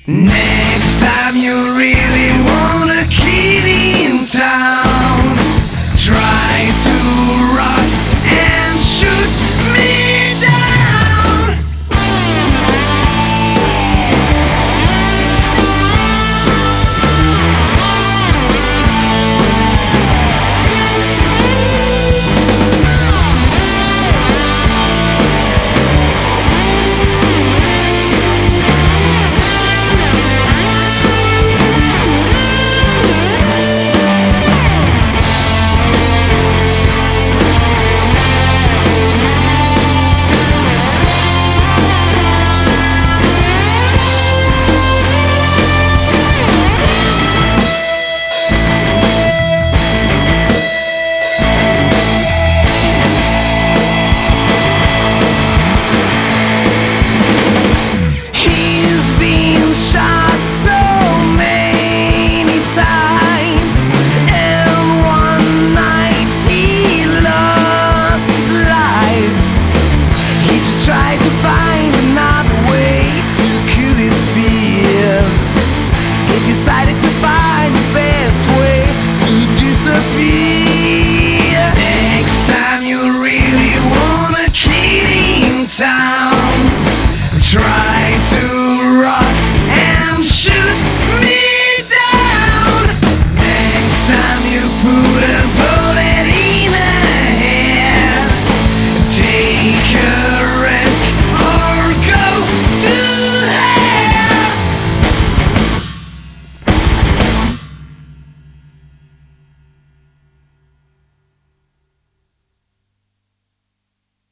Next time you really want a kid in town, try to rock and shoot me down. Tried to find another way to cool his fears. He decided to find the best way to disappear. Next time you really want a kid in town, try to rock and shoot me down. Next time you put a